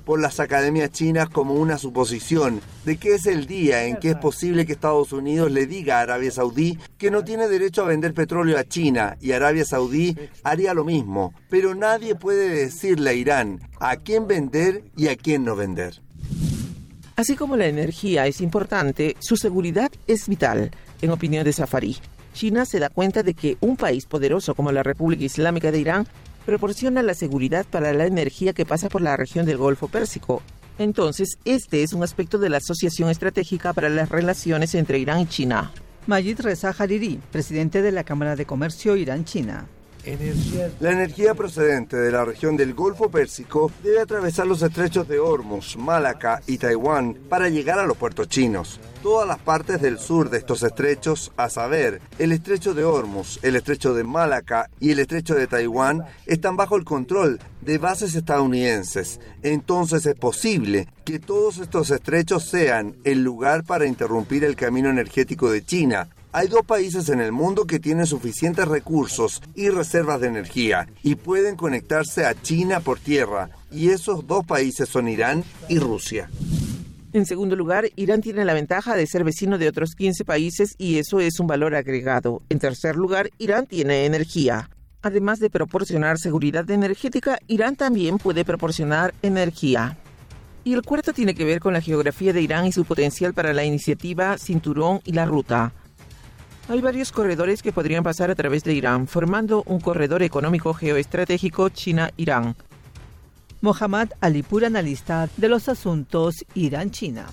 por las academias chinas como una suposición de que es el día en que es posible que Estados Unidos le diga a Arabia Saudí que no tiene derecho a vender petróleo a China y Arabia Saudí haría lo mismo, pero nadie puede decirle a Irán a quién vender y a quién no vender. Así como la energía es importante, su seguridad es vital, en opinión de Safari. China se da cuenta de que un país poderoso como la República Islámica de Irán proporciona la seguridad para la energía que pasa por la región del Golfo Pérsico. Entonces, este es un aspecto de la asociación estratégica para las relaciones entre Irán y China. Majid Reza Hariri, presidente de la Cámara de Comercio Irán-China. La energía procedente de la región del Golfo Pérsico debe atravesar los estrechos de Hormuz, Malaca y Taiwán para llegar a los puertos chinos. Todas las partes del sur de estos estrechos, a saber, el estrecho de Hormuz, el estrecho de Malaca y el estrecho de Taiwán, están bajo el control de bases estadounidenses. Entonces es posible que todos estos estrechos sean el lugar para interrumpir el camino energético de China. Hay dos países en el mundo que tienen suficientes recursos y reservas de energía y pueden conectarse a China por tierra, y esos dos países son Irán y Rusia. En segundo lugar, Irán tiene la ventaja de ser vecino de otros quince países y eso es un valor agregado. En tercer lugar, Irán tiene energía. Además de proporcionar seguridad energética, Irán también puede proporcionar energía. Y el cuarto tiene que ver con la geografía de Irán y su potencial para la iniciativa Cinturón y la Ruta. Hay varios corredores que podrían pasar a través de Irán, formando un corredor económico geoestratégico China-Irán. Mohammad Alipur, analista de los asuntos Irán-China.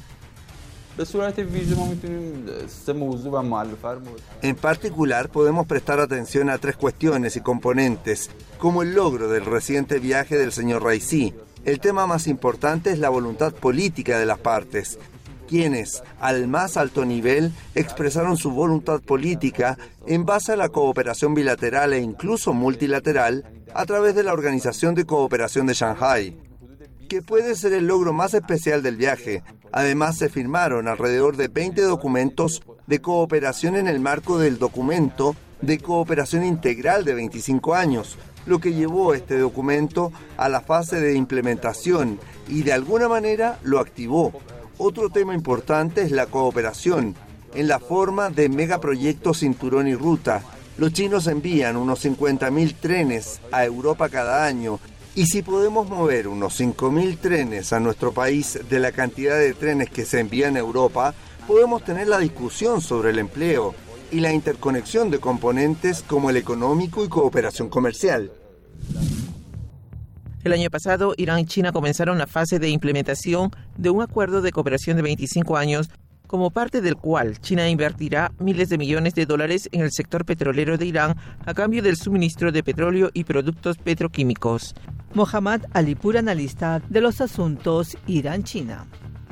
En particular, podemos prestar atención a tres cuestiones y componentes, como el logro del reciente viaje del señor Raisi. El tema más importante es la voluntad política de las partes, quienes, al más alto nivel, expresaron su voluntad política en base a la cooperación bilateral e incluso multilateral a través de la Organización de Cooperación de Shanghái, que puede ser el logro más especial del viaje. Además, se firmaron alrededor de veinte documentos de cooperación en el marco del documento de cooperación integral de veinticinco años, lo que llevó este documento a la fase de implementación y de alguna manera lo activó. Otro tema importante es la cooperación en la forma de megaproyectos Cinturón y Ruta. Los chinos envían unos cincuenta mil trenes a Europa cada año, y si podemos mover unos cinco mil trenes a nuestro país de la cantidad de trenes que se envían a Europa, podemos tener la discusión sobre el empleo y la interconexión de componentes como el económico y cooperación comercial. El año pasado, Irán y China comenzaron la fase de implementación de un acuerdo de cooperación de veinticinco años, como parte del cual China invertirá miles de millones de dólares en el sector petrolero de Irán a cambio del suministro de petróleo y productos petroquímicos. Mohammad Alipur, analista de los asuntos Irán-China.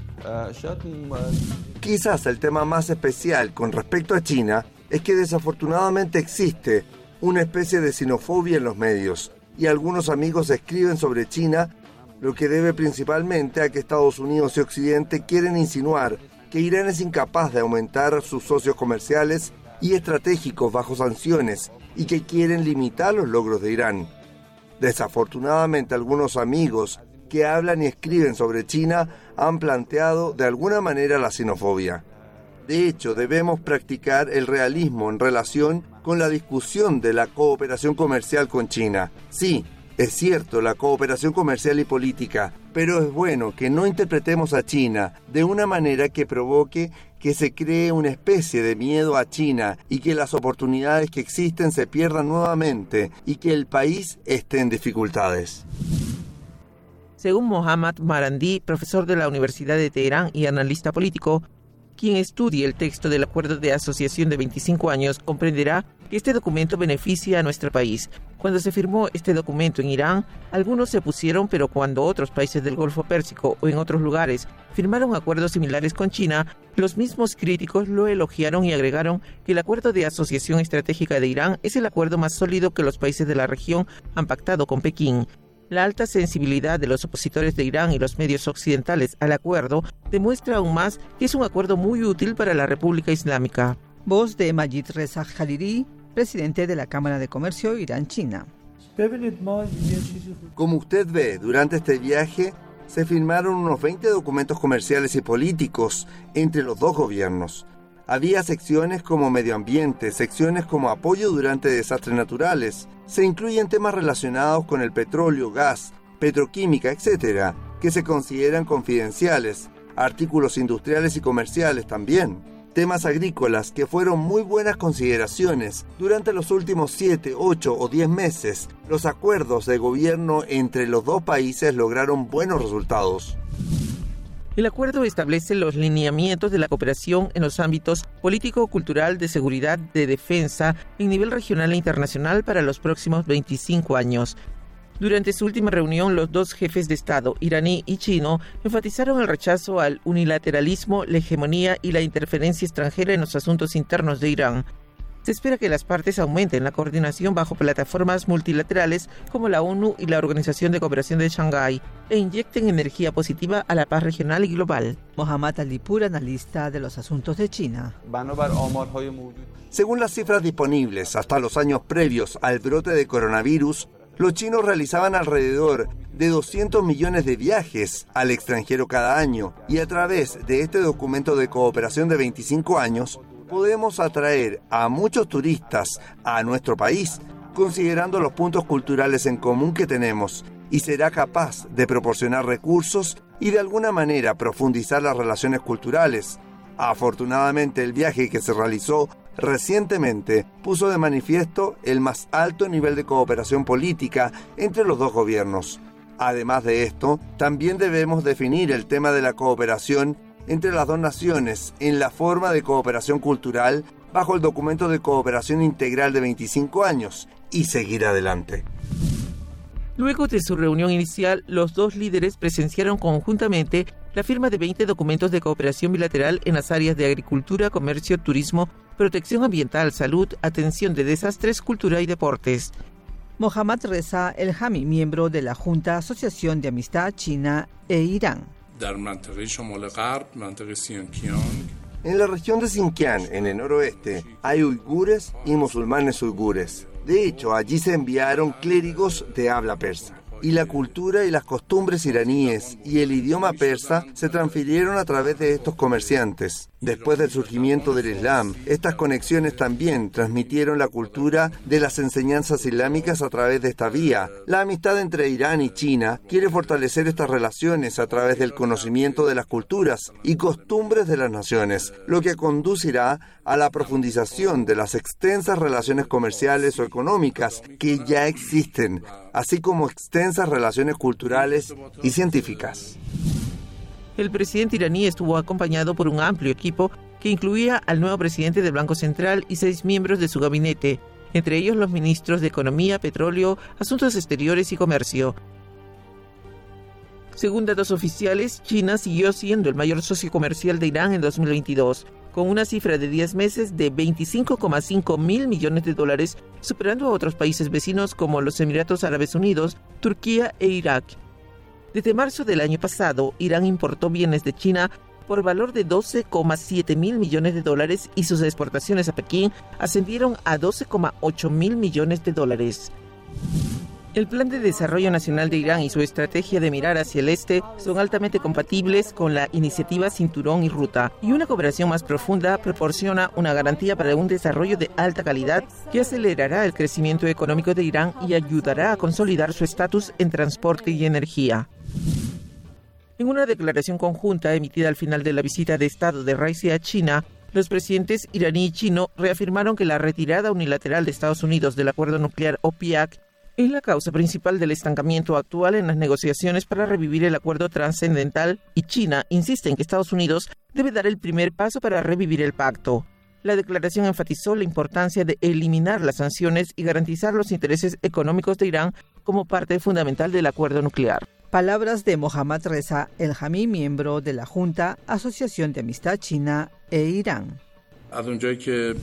Quizás el tema más especial con respecto a China es que desafortunadamente existe una especie de xenofobia en los medios, y algunos amigos escriben sobre China, lo que debe principalmente a que Estados Unidos y Occidente quieren insinuar que Irán es incapaz de aumentar sus socios comerciales y estratégicos bajo sanciones y que quieren limitar los logros de Irán. Desafortunadamente, algunos amigos que hablan y escriben sobre China han planteado de alguna manera la xenofobia. De hecho, debemos practicar el realismo en relación con la discusión de la cooperación comercial con China. Sí, es cierto, la cooperación comercial y política, pero es bueno que no interpretemos a China de una manera que provoque que se cree una especie de miedo a China y que las oportunidades que existen se pierdan nuevamente y que el país esté en dificultades. Según Mohammad Marandi, profesor de la Universidad de Teherán y analista político, quien estudie el texto del acuerdo de asociación de veinticinco años comprenderá que este documento beneficia a nuestro país. Cuando se firmó este documento en Irán, algunos se opusieron, pero cuando otros países del Golfo Pérsico o en otros lugares firmaron acuerdos similares con China, los mismos críticos lo elogiaron y agregaron que el acuerdo de asociación estratégica de Irán es el acuerdo más sólido que los países de la región han pactado con Pekín. La alta sensibilidad de los opositores de Irán y los medios occidentales al acuerdo demuestra aún más que es un acuerdo muy útil para la República Islámica. Voz de Majid Reza Hariri, presidente de la Cámara de Comercio Irán-China. Como usted ve, durante este viaje se firmaron unos veinte documentos comerciales y políticos entre los dos gobiernos. Había secciones como medio ambiente, secciones como apoyo durante desastres naturales. Se incluyen temas relacionados con el petróleo, gas, petroquímica, etcétera, que se consideran confidenciales, artículos industriales y comerciales también. Temas agrícolas que fueron muy buenas consideraciones. Durante los últimos siete, ocho o diez meses, los acuerdos de gobierno entre los dos países lograron buenos resultados. El acuerdo establece los lineamientos de la cooperación en los ámbitos político, cultural, de seguridad, de defensa, en nivel regional e internacional para los próximos veinticinco años. Durante su última reunión, los dos jefes de Estado, iraní y chino, enfatizaron el rechazo al unilateralismo, la hegemonía y la interferencia extranjera en los asuntos internos de Irán. Se espera que las partes aumenten la coordinación bajo plataformas multilaterales como la ONU y la Organización de Cooperación de Shanghái e inyecten energía positiva a la paz regional y global. Mohammad Alipur, analista de los asuntos de China. Según las cifras disponibles hasta los años previos al brote de coronavirus, los chinos realizaban alrededor de doscientos millones de viajes al extranjero cada año y a través de este documento de cooperación de veinticinco años, podemos atraer a muchos turistas a nuestro país, considerando los puntos culturales en común que tenemos, y será capaz de proporcionar recursos y de alguna manera profundizar las relaciones culturales. Afortunadamente, el viaje que se realizó recientemente puso de manifiesto el más alto nivel de cooperación política entre los dos gobiernos. Además de esto, también debemos definir el tema de la cooperación entre las dos naciones en la forma de cooperación cultural bajo el documento de cooperación integral de veinticinco años y seguir adelante. Luego de su reunión inicial, los dos líderes presenciaron conjuntamente la firma de veinte documentos de cooperación bilateral en las áreas de agricultura, comercio, turismo, protección ambiental, salud, atención de desastres, cultura y deportes. Mohammad Reza El-Hami, miembro de la Junta Asociación de Amistad China e Irán. En la región de Xinjiang, en el noroeste, hay uigures y musulmanes uigures. De hecho, allí se enviaron clérigos de habla persa. Y la cultura y las costumbres iraníes y el idioma persa se transfirieron a través de estos comerciantes. Después del surgimiento del Islam, estas conexiones también transmitieron la cultura de las enseñanzas islámicas a través de esta vía. La amistad entre Irán y China quiere fortalecer estas relaciones a través del conocimiento de las culturas y costumbres de las naciones, lo que conducirá a la profundización de las extensas relaciones comerciales o económicas que ya existen, así como extensas relaciones culturales y científicas. El presidente iraní estuvo acompañado por un amplio equipo que incluía al nuevo presidente del Banco Central y seis miembros de su gabinete, entre ellos los ministros de Economía, Petróleo, Asuntos Exteriores y Comercio. Según datos oficiales, China siguió siendo el mayor socio comercial de Irán en dos mil veintidós, con una cifra de diez meses de veinticinco coma cinco mil millones de dólares, superando a otros países vecinos como los Emiratos Árabes Unidos, Turquía e Irak. Desde marzo del año pasado, Irán importó bienes de China por valor de doce coma siete mil millones de dólares y sus exportaciones a Pekín ascendieron a doce coma ocho mil millones de dólares. El Plan de Desarrollo Nacional de Irán y su estrategia de mirar hacia el este son altamente compatibles con la iniciativa Cinturón y Ruta, y una cooperación más profunda proporciona una garantía para un desarrollo de alta calidad que acelerará el crecimiento económico de Irán y ayudará a consolidar su estatus en transporte y energía. En una declaración conjunta emitida al final de la visita de Estado de Raisi a China, los presidentes iraní y chino reafirmaron que la retirada unilateral de Estados Unidos del acuerdo nuclear O P I A C es la causa principal del estancamiento actual en las negociaciones para revivir el acuerdo trascendental, y China insiste en que Estados Unidos debe dar el primer paso para revivir el pacto. La declaración enfatizó la importancia de eliminar las sanciones y garantizar los intereses económicos de Irán como parte fundamental del acuerdo nuclear. Palabras de Mohammad Reza El-Hami, miembro de la Junta Asociación de Amistad China e Irán.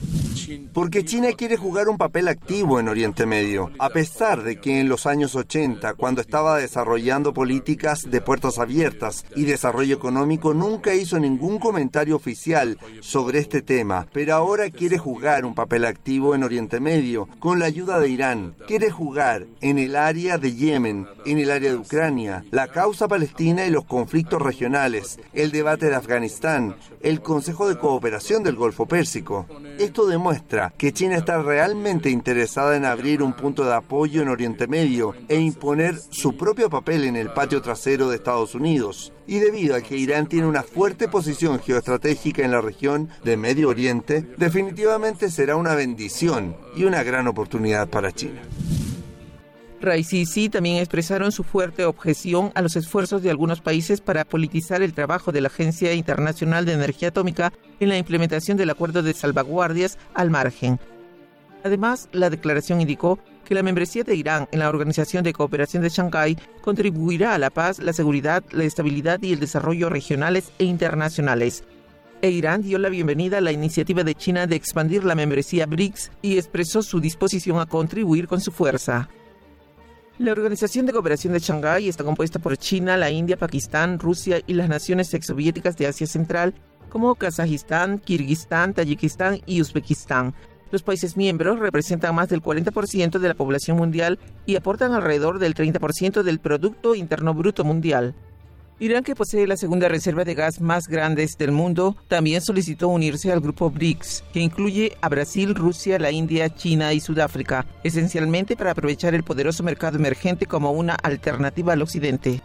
Porque China quiere jugar un papel activo en Oriente Medio, a pesar de que en los años ochenta, cuando estaba desarrollando políticas de puertas abiertas y desarrollo económico, nunca hizo ningún comentario oficial sobre este tema, pero ahora quiere jugar un papel activo en Oriente Medio, con la ayuda de Irán. Quiere jugar en el área de Yemen, en el área de Ucrania, la causa palestina y los conflictos regionales, el debate de Afganistán, el Consejo de Cooperación del Golfo Pérsico. Esto demuestra que China está realmente interesada en abrir un punto de apoyo en Oriente Medio e imponer su propio papel en el patio trasero de Estados Unidos. Y debido a que Irán tiene una fuerte posición geoestratégica en la región de Medio Oriente, definitivamente será una bendición y una gran oportunidad para China. Raisi y Xi también expresaron su fuerte objeción a los esfuerzos de algunos países para politizar el trabajo de la Agencia Internacional de Energía Atómica en la implementación del acuerdo de salvaguardias al margen. Además, la declaración indicó que la membresía de Irán en la Organización de Cooperación de Shanghái contribuirá a la paz, la seguridad, la estabilidad y el desarrollo regionales e internacionales. E Irán dio la bienvenida a la iniciativa de China de expandir la membresía B R I C S y expresó su disposición a contribuir con su fuerza. La Organización de Cooperación de Shanghái está compuesta por China, la India, Pakistán, Rusia y las naciones exsoviéticas de Asia Central, como Kazajistán, Kirguistán, Tayikistán y Uzbekistán. Los países miembros representan más del cuarenta por ciento de la población mundial y aportan alrededor del treinta por ciento del Producto Interno Bruto mundial. Irán, que posee la segunda reserva de gas más grandes del mundo, también solicitó unirse al grupo B R I C S, que incluye a Brasil, Rusia, la India, China y Sudáfrica, esencialmente para aprovechar el poderoso mercado emergente como una alternativa al occidente.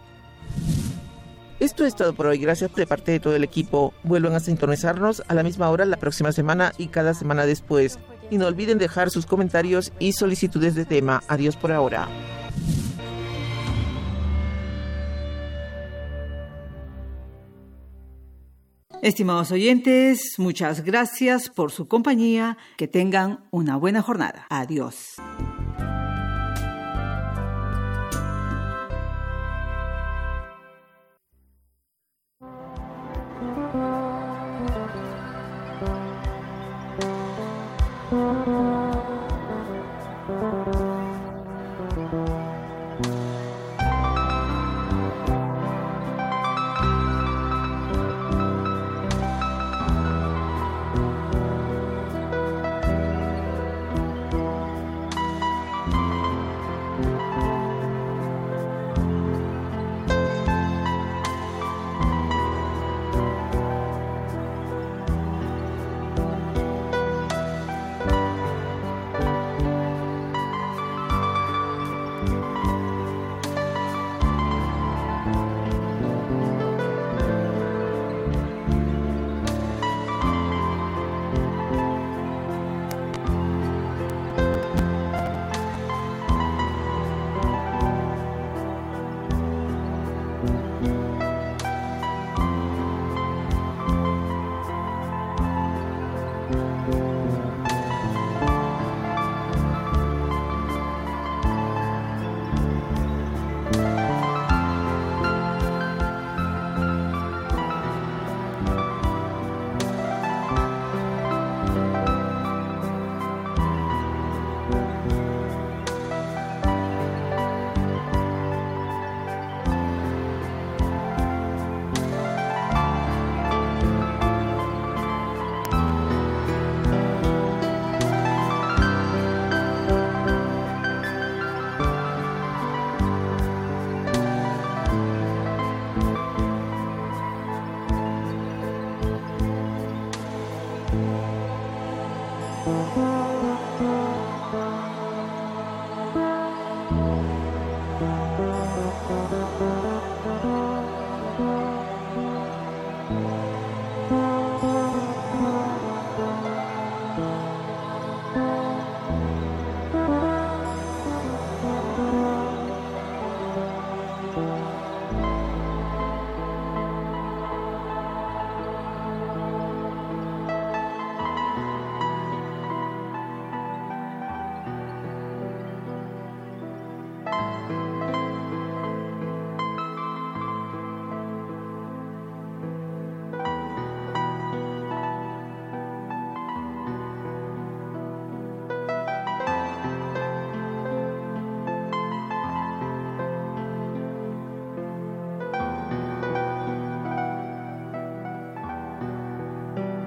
Esto es todo por hoy. Gracias de parte de todo el equipo. Vuelvan a sintonizarnos a la misma hora la próxima semana y cada semana después. Y no olviden dejar sus comentarios y solicitudes de tema. Adiós por ahora. Estimados oyentes, muchas gracias por su compañía. Que tengan una buena jornada. Adiós. Thank you.